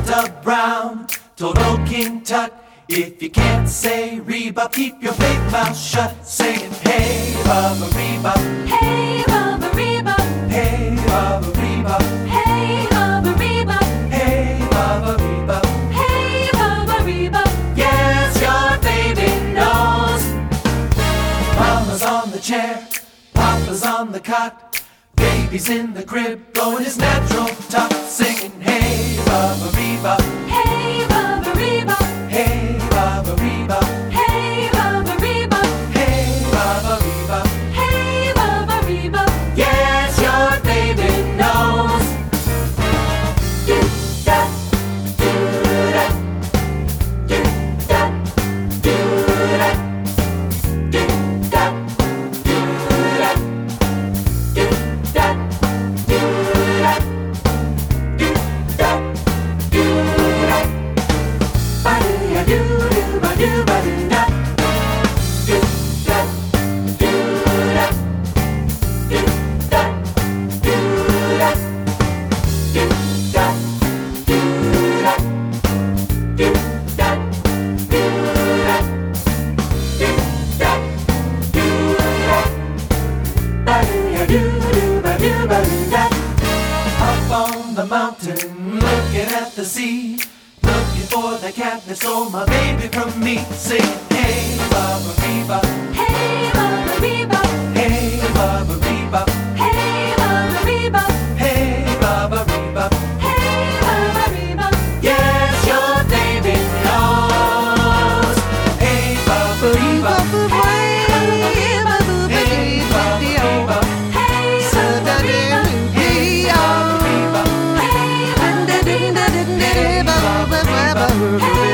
Dub Brown told old King Tut, if you can't say Reba, keep your big mouth shut. Singing, hey, Bubba Reba, Hey, Bubba Reba, hey, Bubba Reba, hey, Bubba Reba, hey, Bubba Reba. hey, Bubba Reba. Yes, your baby knows. Mama's on the chair, Papa's on the cot, baby's in the crib, blowing his natural top, singing, hey, Bubba Reba, Hey, Bubba Reba, hey, Bubba Reba, hey, Bubba Reba, hey, Bubba Reba. hey, Bubba Reba. Yes, your baby knows. Do da, do da, do da, do da, do da, do da, do da, do da, do da, do da. Ba-do-ya, do-do, ba-do, ba-do-da. Do da, do da. Up on the mountain, looking at the sea, looking for the cat that stole my baby from me. Singing, hey, Bubba Reba, Hey, Bubba Reba, hey, Bubba Reba, hey, Bubba Reba, hey, Bubba Reba. hey, Bubba Reba. Yes, your baby knows. Hey, Bubba Reba, Hey, Bubba Reba, hey, Bubba Reba, hey, Bubba Reba, hey, Bubba Reba, hey, Bubba Reba, hey, Bubba Reba.